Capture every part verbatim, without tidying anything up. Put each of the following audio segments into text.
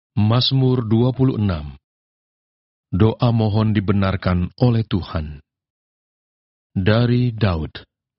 Mazmur dua puluh enam. Doa mohon dibenarkan oleh Tuhan. Dari Daud.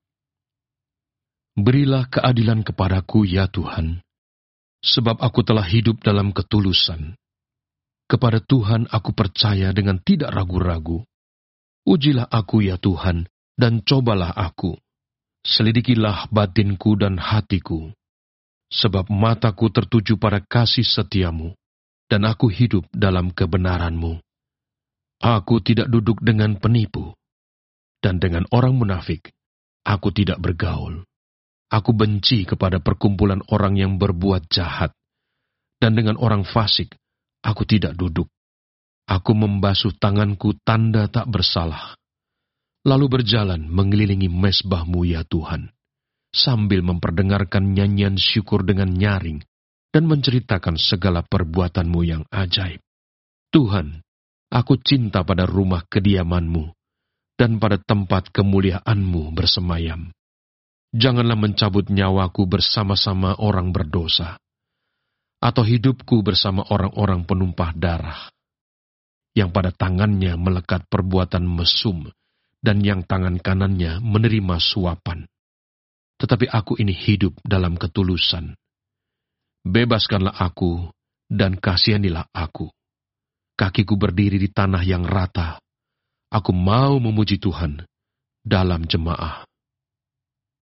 Berilah keadilan kepadaku, ya Tuhan, sebab aku telah hidup dalam ketulusan. Kepada Tuhan aku percaya dengan tidak ragu-ragu. Ujilah aku, ya Tuhan, dan cobalah aku. Selidikilah batinku dan hatiku, sebab mataku tertuju pada kasih setiamu, dan aku hidup dalam kebenaran-Mu. Aku tidak duduk dengan penipu, dan dengan orang munafik aku tidak bergaul. Aku benci kepada perkumpulan orang yang berbuat jahat, dan dengan orang fasik aku tidak duduk. Aku membasuh tanganku tanda tak bersalah, lalu berjalan mengelilingi mezbah-Mu, ya Tuhan, sambil memperdengarkan nyanyian syukur dengan nyaring dan menceritakan segala perbuatan-Mu yang ajaib. Tuhan, aku cinta pada rumah kediaman-Mu dan pada tempat kemuliaan-Mu bersemayam. Janganlah mencabut nyawaku bersama-sama orang berdosa, atau hidupku bersama orang-orang penumpah darah, yang pada tangannya melekat perbuatan mesum, dan yang tangan kanannya menerima suapan. Tetapi aku ini hidup dalam ketulusan. Bebaskanlah aku, dan kasihanilah aku. Kakiku berdiri di tanah yang rata. Aku mau memuji Tuhan dalam jemaah.